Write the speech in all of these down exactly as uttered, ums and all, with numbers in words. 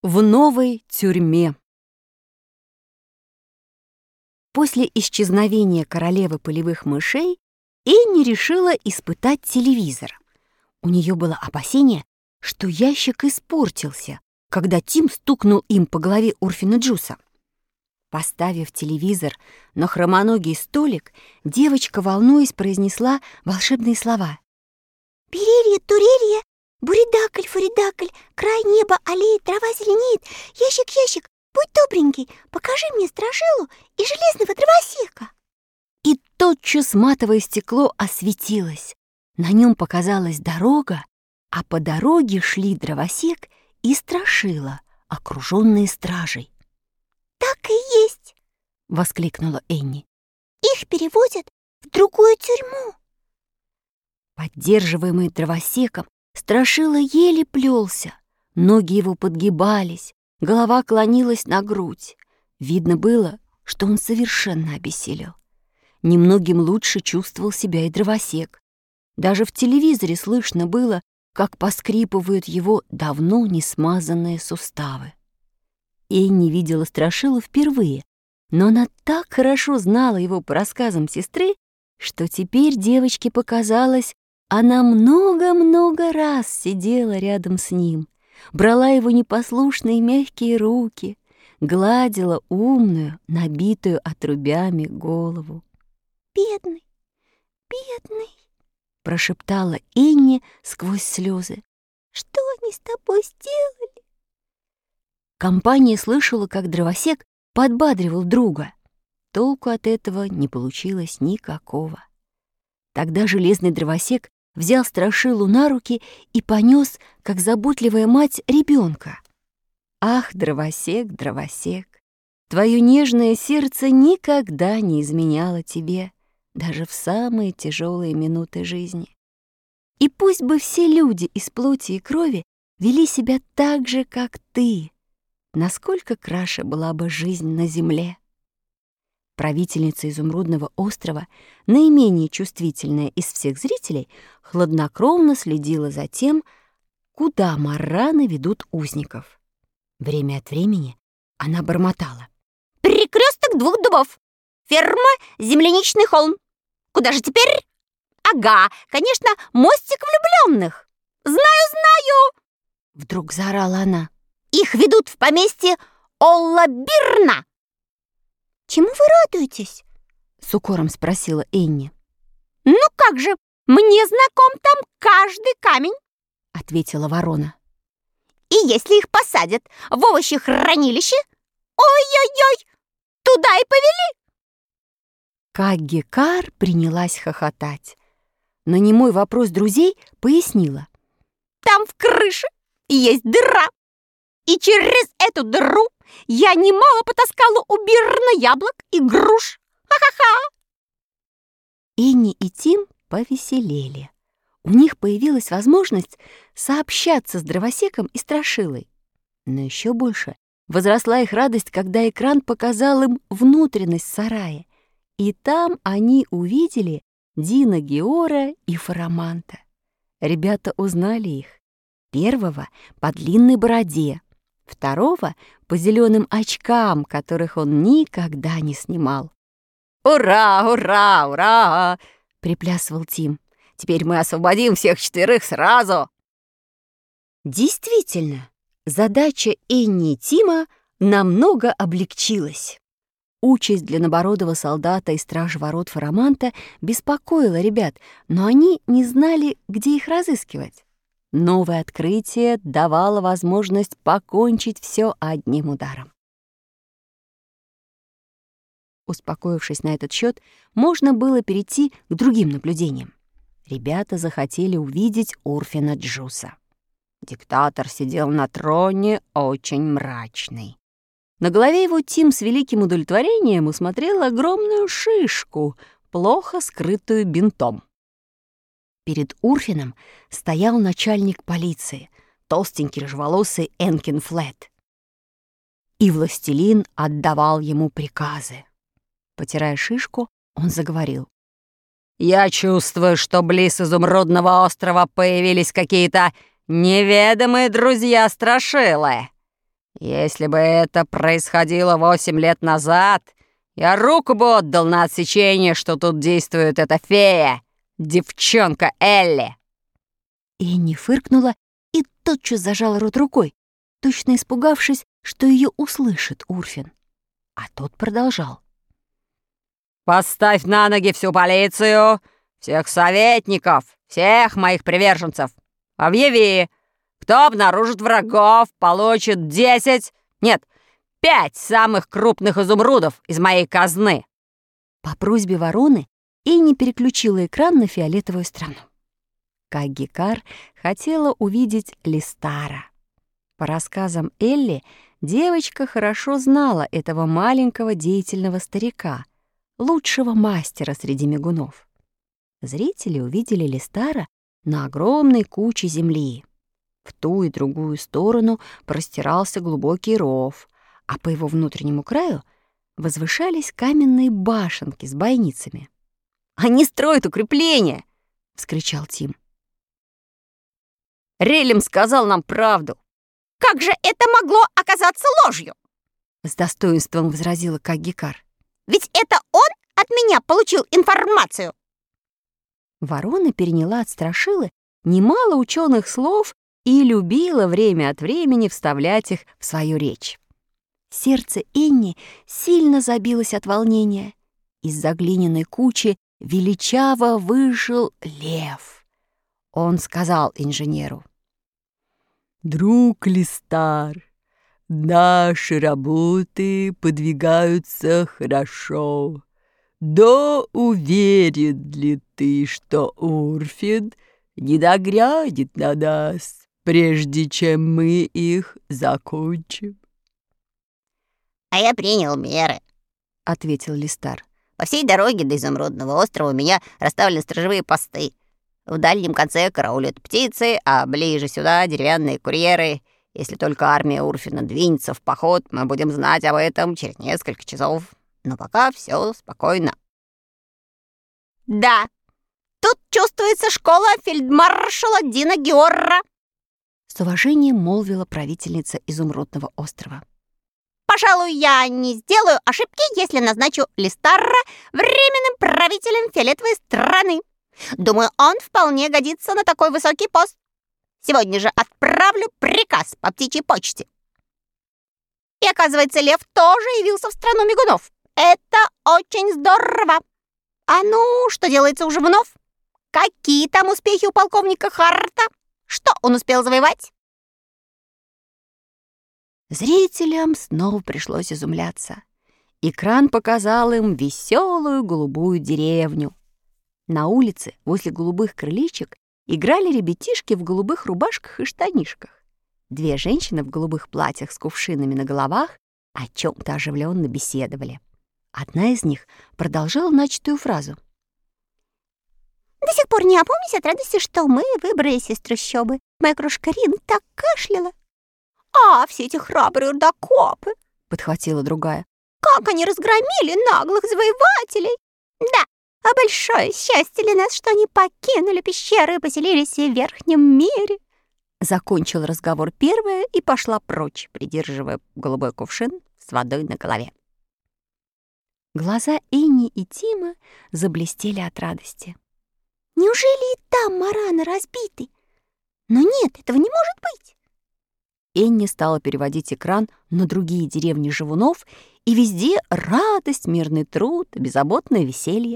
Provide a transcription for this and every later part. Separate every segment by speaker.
Speaker 1: В новой тюрьме. После исчезновения королевы полевых мышей Энни решила испытать телевизор. У нее было опасение, что ящик испортился, когда Тим стукнул им по голове Урфина Джуса. Поставив телевизор на хромоногий столик, девочка, волнуясь, произнесла волшебные слова.
Speaker 2: «Перелье, турелье, буридакль, фуридакль, край неба, аллея, трава зеленеет, ящик, ящик, будь добренький, покажи мне страшилу и железного дровосека».
Speaker 1: И тотчас матовое стекло осветилось. На нем показалась дорога, а по дороге шли дровосек и страшила, окруженные стражей.
Speaker 2: «Так и есть!» — воскликнула Энни. «Их переводят в другую тюрьму».
Speaker 1: Поддерживаемый дровосеком, страшила еле плелся. Ноги его подгибались, голова клонилась на грудь. Видно было, что он совершенно обессилел. Немногим лучше чувствовал себя и дровосек. Даже в телевизоре слышно было, как поскрипывают его давно не смазанные суставы. Энни видела страшилу впервые, но она так хорошо знала его по рассказам сестры, что теперь девочке показалось, она много-много раз сидела рядом с ним, брала его непослушные мягкие руки, гладила умную, набитую отрубями голову.
Speaker 2: «Бедный, бедный!» —
Speaker 1: прошептала Энни сквозь слезы.
Speaker 2: «Что они с тобой сделали?»
Speaker 1: Компания слышала, как дровосек подбадривал друга. Толку от этого не получилось никакого. Тогда железный дровосек взял страшилу на руки и понес, как заботливая мать, ребенка. Ах, дровосек, дровосек, твое нежное сердце никогда не изменяло тебе, даже в самые тяжелые минуты жизни. И пусть бы все люди из плоти и крови вели себя так же, как ты, насколько краше была бы жизнь на земле. Правительница Изумрудного острова, наименее чувствительная из всех зрителей, хладнокровно следила за тем, куда марраны ведут узников. Время от времени она бормотала.
Speaker 2: «Перекресток двух дубов! Ферма Земляничный холм! Куда же теперь? Ага, конечно, мостик влюбленных! Знаю, знаю!»
Speaker 1: Вдруг заорала она.
Speaker 2: «Их ведут в поместье Олла-Бирна!» «Чему вы радуетесь?»
Speaker 1: — с укором спросила Энни.
Speaker 2: «Ну как же, мне знаком там каждый камень!» —
Speaker 1: ответила ворона.
Speaker 2: «И если их посадят в овощехранилище, ой-ой-ой, туда и повели!»
Speaker 1: Каггекар принялась хохотать. На немой вопрос друзей пояснила.
Speaker 2: «Там в крыше есть дыра, и через эту дыру я немало потаскала у Бирна яблок и груш. Ха-ха-ха!»
Speaker 1: Энни и Тим повеселели. У них появилась возможность сообщаться с дровосеком и страшилой. Но еще больше возросла их радость, когда экран показал им внутренность сарая. И там они увидели Дина Геора и Фараманта. Ребята узнали их. Первого по длинной бороде, второго по зеленым очкам, которых он никогда не снимал.
Speaker 3: «Ура, ура, ура!» —
Speaker 1: приплясывал Тим.
Speaker 3: «Теперь мы освободим всех четверых сразу!»
Speaker 1: Действительно, задача Энни и Тима намного облегчилась. Участь длиннобородого солдата и стража ворот Фараманта беспокоила ребят, но они не знали, где их разыскивать. Новое открытие давало возможность покончить все одним ударом. Успокоившись на этот счет, можно было перейти к другим наблюдениям. Ребята захотели увидеть Урфина Джуса. Диктатор сидел на троне очень мрачный. На голове его Тим с великим удовлетворением усмотрел огромную шишку, плохо скрытую бинтом. Перед Урфином стоял начальник полиции, толстенький рыжеволосый Энкин Флет. И властелин отдавал ему приказы. Потирая шишку, он заговорил.
Speaker 3: «Я чувствую, что близ Изумрудного острова появились какие-то неведомые друзья-страшилы. Если бы это происходило восемь лет назад, я руку бы отдал на отсечение, что тут действует эта фея, девчонка Элли».
Speaker 1: Энни фыркнула и тотчас зажала рот рукой, точно испугавшись, что ее услышит Урфин. А тот продолжал.
Speaker 3: «Поставь на ноги всю полицию, всех советников, всех моих приверженцев. Объяви, кто обнаружит врагов, получит десять, нет, пять самых крупных изумрудов из моей казны».
Speaker 1: По просьбе вороны Энни переключила экран на фиолетовую страну. Каггикар хотела увидеть Листара. По рассказам Элли, девочка хорошо знала этого маленького деятельного старика, лучшего мастера среди мигунов. Зрители увидели Листара на огромной куче земли. В ту и другую сторону простирался глубокий ров, а по его внутреннему краю возвышались каменные башенки с бойницами.
Speaker 3: «Они строят укрепления!» — вскричал Тим. «Релем сказал нам правду».
Speaker 2: «Как же это могло оказаться ложью?»
Speaker 1: — с достоинством возразила Каггикар.
Speaker 2: «Ведь это он от меня получил информацию!»
Speaker 1: Ворона переняла от Страшилы немало ученых слов и любила время от времени вставлять их в свою речь. Сердце Энни сильно забилось от волнения. Из-за глиняной кучи величаво вышел лев. Он сказал инженеру: «Друг Листар, наши работы подвигаются хорошо. Да уверен ли ты, что Урфин не нагрянет на нас, прежде чем мы их закончим?»
Speaker 4: «А я принял меры», — ответил Листар. «По всей дороге до Изумрудного острова у меня расставлены сторожевые посты. В дальнем конце караулят птицы, а ближе сюда деревянные курьеры. Если только армия Урфина двинется в поход, мы будем знать об этом через несколько часов. Но пока все спокойно».
Speaker 2: «Да, тут чувствуется школа фельдмаршала Дина Георра»,
Speaker 1: — с уважением молвила правительница Изумрудного острова.
Speaker 2: «Пожалуй, я не сделаю ошибки, если назначу Листара временным правителем фиолетовой страны. Думаю, он вполне годится на такой высокий пост. Сегодня же отправлю приказ по птичьей почте». И оказывается, лев тоже явился в страну мигунов. Это очень здорово. А ну, что делается у живунов? Какие там успехи у полковника Харта? Что он успел завоевать?
Speaker 1: Зрителям снова пришлось изумляться. Экран показал им веселую голубую деревню. На улице, возле голубых крылечек, играли ребятишки в голубых рубашках и штанишках. Две женщины в голубых платьях с кувшинами на головах о чем-то оживленно беседовали. Одна из них продолжала начатую фразу.
Speaker 2: «До сих пор не опомнюсь от радости, что мы выбрались из трущобы. Моя крошка Рин так кашляла. А все эти храбрые рудокопы!»
Speaker 1: — подхватила другая.
Speaker 2: «Как они разгромили наглых завоевателей! Да, а большое счастье для нас, что они покинули пещеры и поселились в верхнем мире!»
Speaker 1: Закончил разговор первая и пошла прочь, придерживая голубой кувшин с водой на голове. Глаза Энни и Тима заблестели от радости.
Speaker 2: «Неужели и там мараны разбиты? Но нет, этого не может быть!»
Speaker 1: Энни стала переводить экран на другие деревни живунов, и везде радость, мирный труд, беззаботное веселье.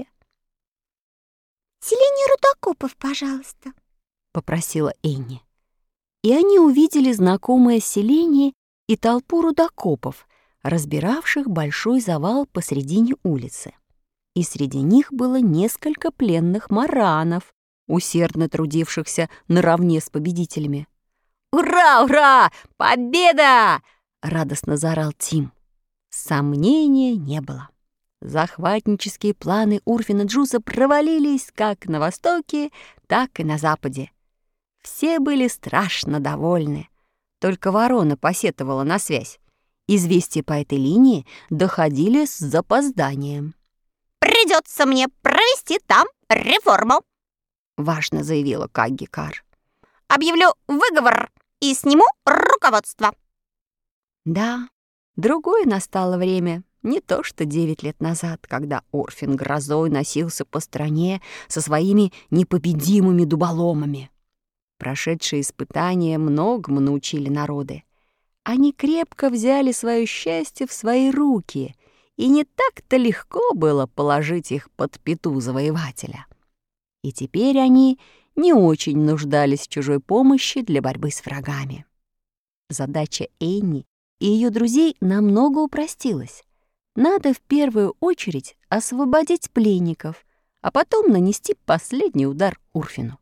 Speaker 2: «Селение рудокопов, пожалуйста»,
Speaker 1: — попросила Энни. И они увидели знакомое селение и толпу рудокопов, разбиравших большой завал посредине улицы. И среди них было несколько пленных маранов, усердно трудившихся наравне с победителями.
Speaker 3: «Ура, ура! Победа!»
Speaker 1: — радостно заорал Тим. Сомнения не было. Захватнические планы Урфина Джуса провалились как на востоке, так и на западе. Все были страшно довольны. Только ворона посетовала на связь. Известия по этой линии доходили с запозданием.
Speaker 2: «Придется мне провести там реформу»,
Speaker 1: — важно заявила Каггикар.
Speaker 2: «Объявлю выговор и сниму руководство».
Speaker 1: Да, другое настало время, не то что девять лет назад, когда Урфин грозой носился по стране со своими непобедимыми дуболомами. Прошедшие испытания многому научили народы. Они крепко взяли свое счастье в свои руки, и не так-то легко было положить их под пяту завоевателя. И теперь они не очень нуждались в чужой помощи для борьбы с врагами. Задача Энни и ее друзей намного упростилась. Надо в первую очередь освободить пленников, а потом нанести последний удар Урфину.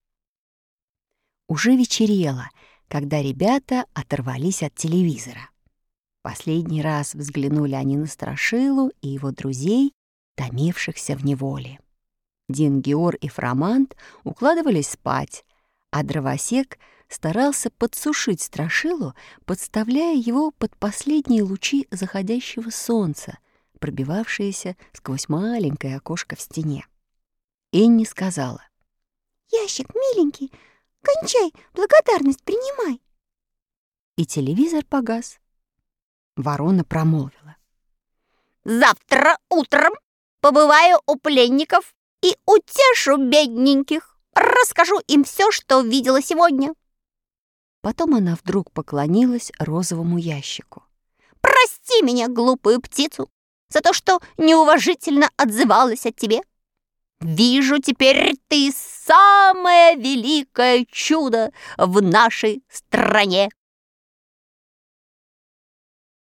Speaker 1: Уже вечерело, когда ребята оторвались от телевизора. Последний раз взглянули они на Страшилу и его друзей, томившихся в неволе. Дингиор и Фромант укладывались спать, а Дровосек старался подсушить Страшилу, подставляя его под последние лучи заходящего солнца, пробивавшиеся сквозь маленькое окошко в стене. Энни сказала:
Speaker 2: «Ящик, миленький, кончай, благодарность принимай».
Speaker 1: И телевизор погас. Ворона промолвила:
Speaker 4: «Завтра утром побываю у пленников и утешу бедненьких. Расскажу им все, что видела сегодня».
Speaker 1: Потом она вдруг поклонилась розовому ящику.
Speaker 4: «Прости меня, глупую птицу, за то, что неуважительно отзывалась о тебе. Вижу, теперь ты самое великое чудо в нашей стране».